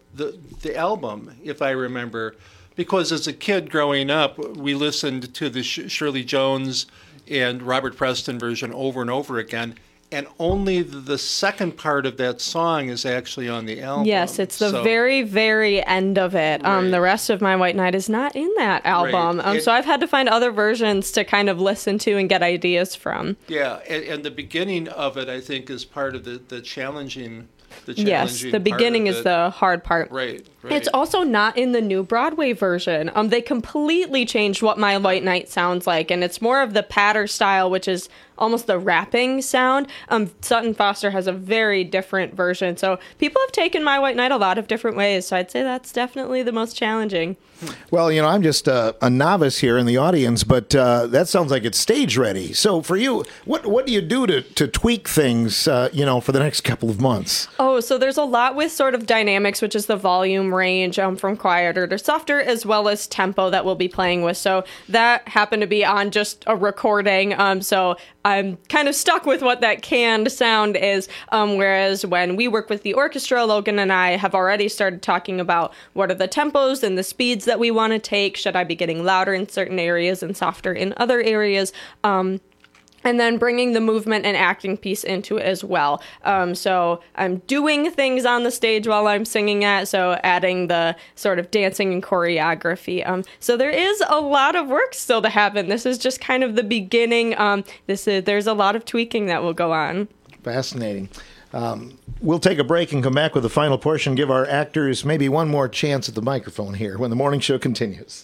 album, if I remember, because as a kid growing up, we listened to the Shirley Jones and Robert Preston version over and over again. And only the second part of that song is actually on the album. Yes, it's the very, very end of it. Right. The rest of My White Knight is not in that album. Right. So I've had to find other versions to kind of listen to and get ideas from. Yeah, and the beginning of it, I think, is part of the challenging. Yes, the beginning is the hard part. Right. It's also not in the new Broadway version. They completely changed what My White Knight sounds like, and it's more of the patter style, which is almost the rapping sound. Sutton Foster has a very different version. So people have taken My White Knight a lot of different ways. So I'd say that's definitely the most challenging. Well, I'm just a novice here in the audience, but that sounds like it's stage ready. So for you, what do you do to tweak things, for the next couple of months? Oh, so there's a lot with sort of dynamics, which is the volume range from quieter to softer, as well as tempo that we'll be playing with. So that happened to be on just a recording. So I'm kind of stuck with what that canned sound is. Whereas when we work with the orchestra, Logan and I have already started talking about what are the tempos and the speeds that we want to take. Should I be getting louder in certain areas and softer in other areas? And then bringing the movement and acting piece into it as well. So I'm doing things on the stage while I'm singing it, so adding the sort of dancing and choreography. So there is a lot of work still to happen. This is just kind of the beginning. There's a lot of tweaking that will go on. Fascinating. We'll take a break and come back with the final portion. Give our actors maybe one more chance at the microphone here when the morning show continues.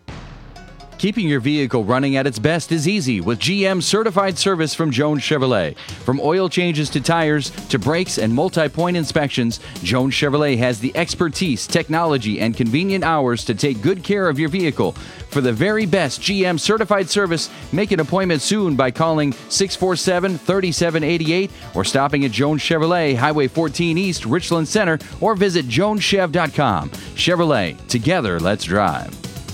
Keeping your vehicle running at its best is easy with GM certified service from Jones Chevrolet. From oil changes to tires to brakes and multi-point inspections, Jones Chevrolet has the expertise, technology, and convenient hours to take good care of your vehicle. For the very best GM certified service, make an appointment soon by calling 647-3788 or stopping at Jones Chevrolet, Highway 14 East, Richland Center, or visit joneschev.com. Chevrolet, together let's drive.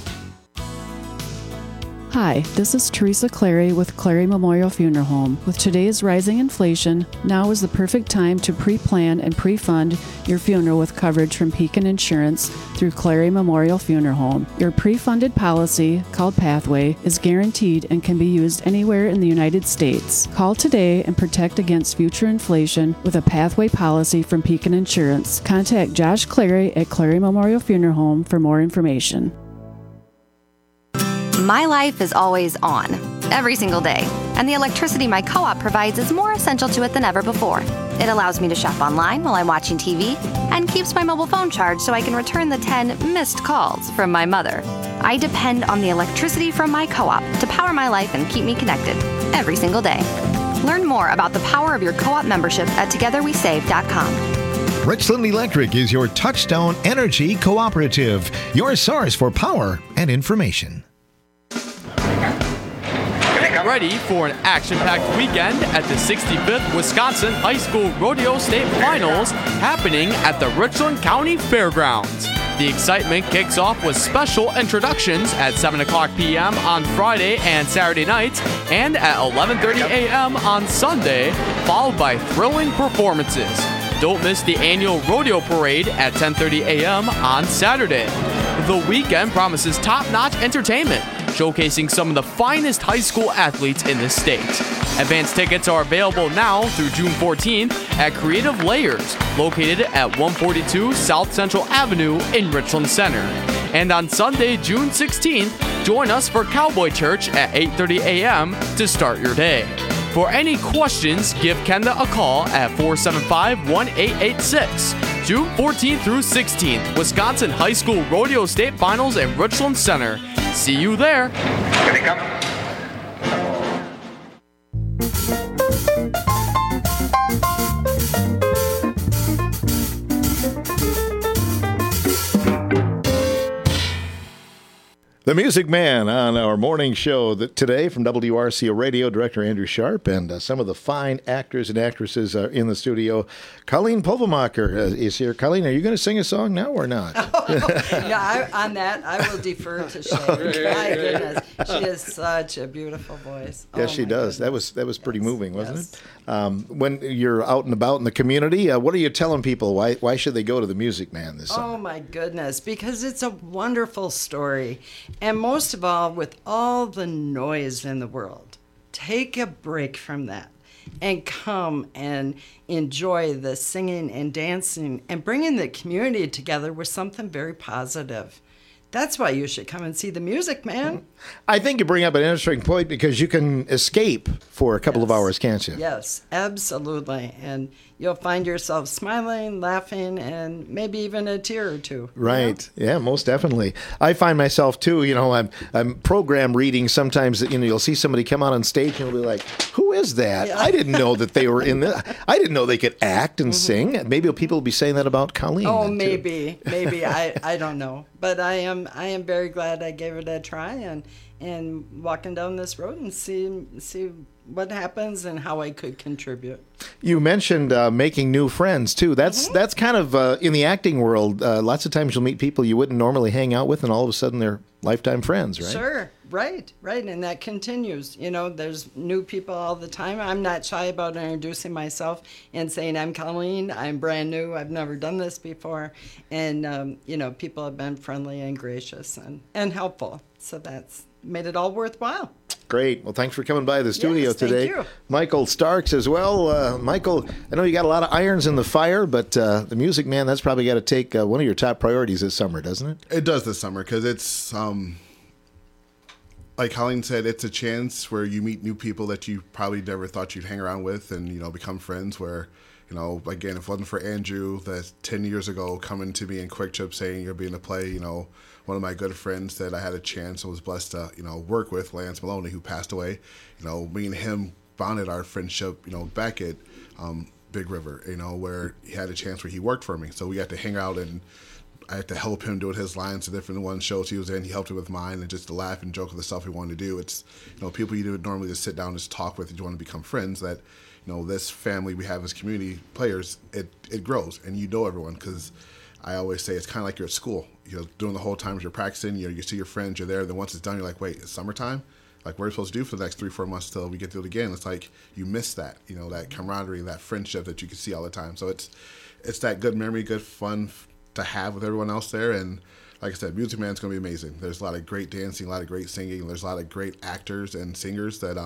Hi, this is Teresa Clary with Clary Memorial Funeral Home. With today's rising inflation, now is the perfect time to pre-plan and pre-fund your funeral with coverage from Pekin Insurance through Clary Memorial Funeral Home. Your pre-funded policy, called Pathway, is guaranteed and can be used anywhere in the United States. Call today and protect against future inflation with a Pathway policy from Pekin Insurance. Contact Josh Clary at Clary Memorial Funeral Home for more information. My life is always on, every single day, and the electricity my co-op provides is more essential to it than ever before. It allows me to shop online while I'm watching TV and keeps my mobile phone charged so I can return the 10 missed calls from my mother. I depend on the electricity from my co-op to power my life and keep me connected every single day. Learn more about the power of your co-op membership at togetherwesave.com. Richland Electric is your touchstone energy cooperative, your source for power and information. Get ready for an action-packed weekend at the 65th Wisconsin High School Rodeo State Finals happening at the Richland County Fairgrounds. The excitement kicks off with special introductions at 7 o'clock p.m. on Friday and Saturday nights and at 11:30 a.m. on Sunday, followed by thrilling performances. Don't miss the annual rodeo parade at 10:30 a.m. on Saturday. The weekend promises top-notch entertainment, showcasing some of the finest high school athletes in the state. Advance tickets are available now through June 14th at Creative Layers, located at 142 South Central Avenue in Richland Center. And on Sunday, June 16th, join us for Cowboy Church at 8:30 a.m. to start your day. For any questions, give Kenda a call at 475-1886. June 14th through 16th, Wisconsin High School Rodeo State Finals in Richland Center. See you there. Here they come. The Music Man on our morning show today from WRCO Radio, Director Andrew Sharp, and some of the fine actors and actresses are in the studio. Colleen Pulvermacher is here. Colleen, are you going to sing a song now or not? On that, I will defer to Shay. My goodness, she has such a beautiful voice. Yes, she does. Goodness. That was pretty moving, wasn't it? When you're out and about in the community, what are you telling people? Why should they go to the Music Man this summer? Oh my goodness, because it's a wonderful story. And most of all, with all the noise in the world, take a break from that and come and enjoy the singing and dancing and bringing the community together with something very positive. That's why you should come and see the Music Man. I think you bring up an interesting point because you can escape for a couple of hours, can't you? Yes, absolutely. And you'll find yourself smiling, laughing, and maybe even a tear or two. Right. Yeah, most definitely. I find myself too, I'm program reading sometimes that, you'll see somebody come out on stage and you'll be like, who is that? Yeah. I didn't know that they were in this. I didn't know they could act and sing. Maybe people will be saying that about Colleen. Oh, maybe. I don't know. But I am very glad I gave it a try and walking down this road and see what happens and how I could contribute. You mentioned making new friends too. That's kind of in the acting world. Lots of times you'll meet people you wouldn't normally hang out with, and all of a sudden they're lifetime friends, right? Sure, right, and that continues. There's new people all the time. I'm not shy about introducing myself and saying I'm Colleen. I'm brand new. I've never done this before, and people have been friendly and gracious and helpful. So that's made it all worthwhile. Great. Well, thanks for coming by the studio today. Thank you. Michael Starks as well. Michael, I know you got a lot of irons in the fire, but the Music Man, that's probably got to take one of your top priorities this summer, doesn't it? It does this summer because it's, like Colleen said, it's a chance where you meet new people that you probably never thought you'd hang around with and, become friends where, again, if it wasn't for Andrew that 10 years ago coming to me in Quick Trip saying you're being a play, one of my good friends that I had a chance and was blessed to, work with, Lance Maloney, who passed away. Me and him bonded our friendship, back at Big River, where he had a chance where he worked for me. So we got to hang out and I had to help him doing his lines, the different one shows he was in. He helped me with mine and just to laugh and joke with the stuff he wanted to do. It's, people you would normally just sit down and just talk with and you want to become friends that, this family we have as community players, it grows and everyone because I always say it's kind of like you're at school. Doing the whole time as you're practicing, you see your friends, you're there. Then once it's done, you're like, wait, it's summertime? Like, what are we supposed to do for the next 3-4 months till we get to it again? It's like you miss that, that camaraderie, that friendship that you can see all the time. So it's that good memory, good fun to have with everyone else there. And like I said, Music Man's going to be amazing. There's a lot of great dancing, a lot of great singing. There's a lot of great actors and singers that,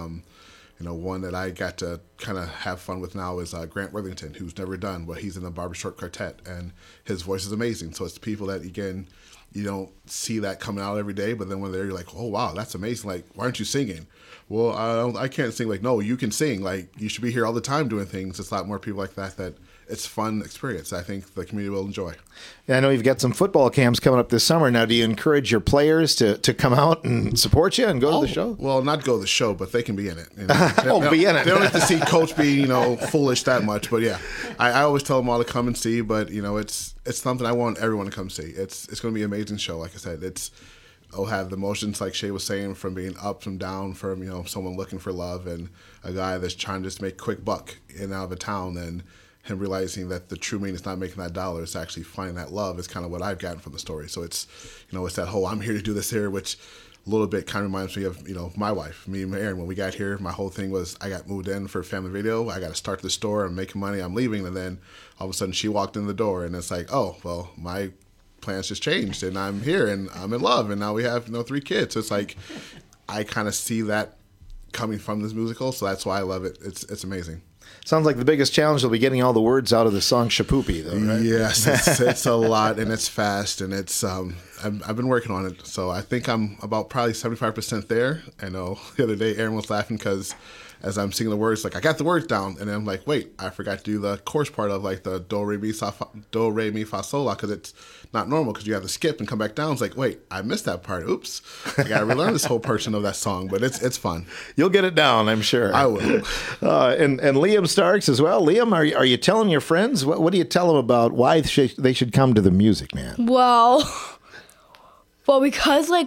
one that I got to kind of have fun with now is Grant Worthington, who's never done, but he's in the Barbershort Quartet, and his voice is amazing. So it's people that, again, you don't see that coming out every day, but then when they're there, you're like, oh, wow, that's amazing. Like, why aren't you singing? Well, I can't sing. Like, no, you can sing. Like, you should be here all the time doing things. It's a lot more people like that it's a fun experience. I think the community will enjoy. Yeah, I know you've got some football camps coming up this summer. Now, do you encourage your players to come out and support you and go to the show? Well, not go to the show, but they can be in it. Be in it. They don't have to see Coach be, foolish that much. But, yeah, I always tell them all to come and see. But, it's something I want everyone to come see. It's going to be an amazing show. Like I said, it'll have the emotions, like Shay was saying, from being up and down, from, someone looking for love and a guy that's trying to just make a quick buck in and out of a town and him realizing that the true meaning is not making that dollar, it's actually finding that love is kind of what I've gotten from the story. So it's, it's that whole I'm here to do this here, which a little bit kind of reminds me of, my wife, me and Erin. When we got here, my whole thing was I got moved in for family video. I got to start the store. I'm making money. I'm leaving. And then all of a sudden she walked in the door and it's like, oh, well, my plans just changed, and I'm here, and I'm in love, and now we have 3 kids. So it's like I kind of see that coming from this musical, so that's why I love it. It's amazing. Sounds like the biggest challenge will be getting all the words out of the song Shipoopi, though, right? Yes, it's a lot, and it's fast, and it's I've been working on it, so I think I'm about probably 75% there. I know the other day Aaron was laughing because as I'm singing the words, like I got the words down, and then I'm like, wait, I forgot to do the chorus part of like the do re mi fa sol la, because it's not normal because you have to skip and come back down. It's like, wait, I missed that part. Oops, I got to relearn this whole portion of that song, but it's fun. You'll get it down, I'm sure. I will. And Liam Starks as well. Liam, are you telling your friends? What do you tell them about why they should come to the Music Man? Well, because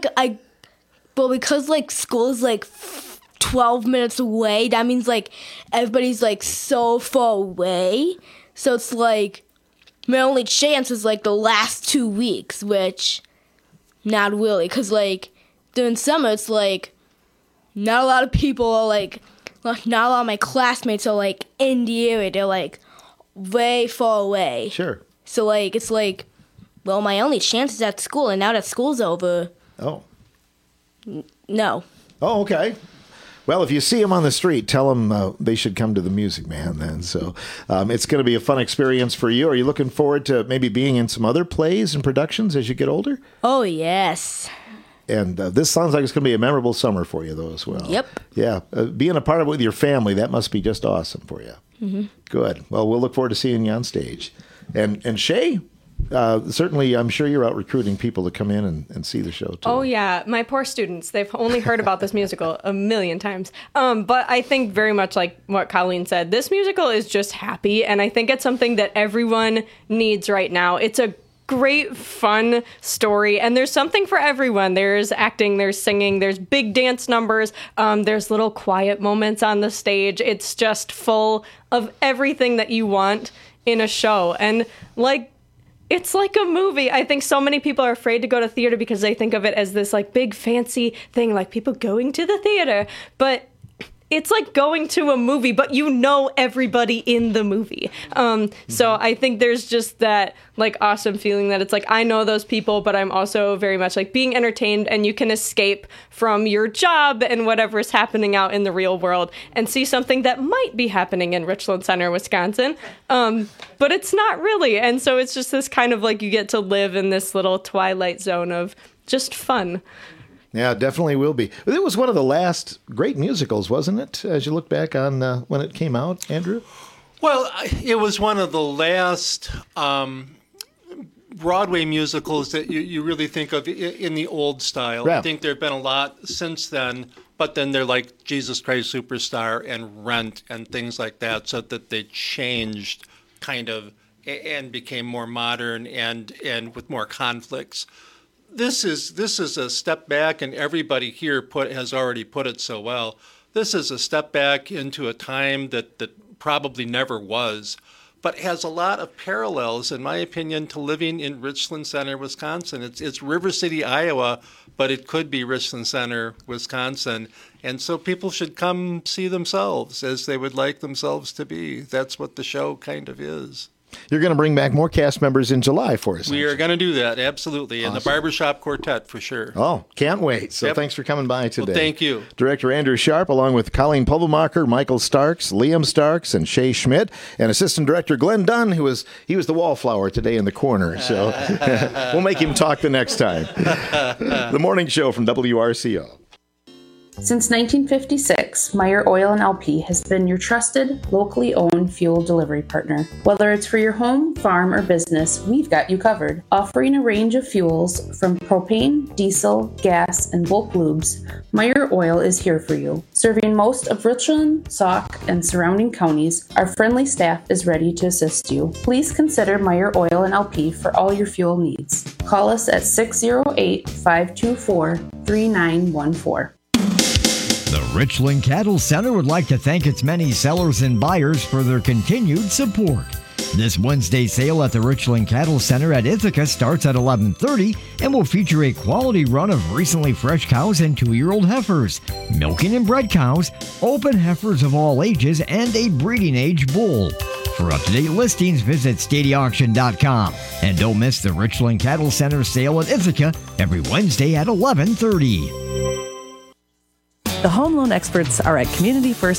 school is like 12 minutes away. That means like everybody's like so far away. So it's like my only chance is like the last 2 weeks, which not really, because like during summer it's like not a lot of people are like, not a lot of my classmates are like in the area. They're like way far away. Sure. So like it's like, well, my only chance is at school, and now that school's over. Oh. No. Oh, okay. Well, if you see them on the street, tell them they should come to the Music Man then. So it's going to be a fun experience for you. Are you looking forward to maybe being in some other plays and productions as you get older? Oh, yes. And this sounds like it's going to be a memorable summer for you, though, as well. Yep. Yeah. Being a part of it with your family, that must be just awesome for you. Mm-hmm. Good. Well, we'll look forward to seeing you on stage. And Shay, certainly, I'm sure you're out recruiting people to come in and see the show, too. Oh, yeah. My poor students. They've only heard about this musical a million times. But I think very much like what Colleen said, this musical is just happy, and I think it's something that everyone needs right now. It's a great, fun story, and there's something for everyone. There's acting, there's singing, there's big dance numbers, there's little quiet moments on the stage. It's just full of everything that you want in a show. And it's like a movie. I think so many people are afraid to go to theater because they think of it as this like big fancy thing, like people going to the theater. But it's like going to a movie, but you know everybody in the movie. So I think there's just that like awesome feeling that it's like, I know those people, but I'm also very much like being entertained, and you can escape from your job and whatever's happening out in the real world and see something that might be happening in Richland Center, Wisconsin. But it's not really. And so it's just this kind of like you get to live in this little twilight zone of just fun. Yeah, it definitely will be. It was one of the last great musicals, wasn't it, as you look back on when it came out, Andrew? Well, it was one of the last Broadway musicals that you really think of in the old style. Yeah. I think there have been a lot since then, but then they're like Jesus Christ Superstar and Rent and things like that, so that they changed kind of and became more modern and with more conflicts. This is a step back, and everybody here has already put it so well. This is a step back into a time that probably never was, but has a lot of parallels, in my opinion, to living in Richland Center, Wisconsin. It's River City, Iowa, but it could be Richland Center, Wisconsin. And so people should come see themselves as they would like themselves to be. That's what the show kind of is. You're going to bring back more cast members in July for us. We are going to do that, absolutely. Awesome. And the Barbershop Quartet, for sure. Oh, can't wait. So Yep. Thanks for coming by today. Well, thank you. Director Andrew Sharp, along with Colleen Pubelmacher, Michael Starks, Liam Starks, and Shay Schmidt, and Assistant Director Glenn Dunn, he was the wallflower today in the corner. So we'll make him talk the next time. The Morning Show from WRCO. Since 1956, Meyer Oil & LP has been your trusted, locally owned fuel delivery partner. Whether it's for your home, farm, or business, we've got you covered. Offering a range of fuels from propane, diesel, gas, and bulk lubes, Meyer Oil is here for you. Serving most of Richland, Sauk, and surrounding counties, our friendly staff is ready to assist you. Please consider Meyer Oil & LP for all your fuel needs. Call us at 608-524-3914. The Richland Cattle Center would like to thank its many sellers and buyers for their continued support. This Wednesday sale at the Richland Cattle Center at Ithaca starts at 11:30 and will feature a quality run of recently fresh cows and 2-year-old heifers, milking and bred cows, open heifers of all ages, and a breeding age bull. For up-to-date listings, visit StadiaAuction.com. And don't miss the Richland Cattle Center sale at Ithaca every Wednesday at 11:30. The home loan experts are at Community First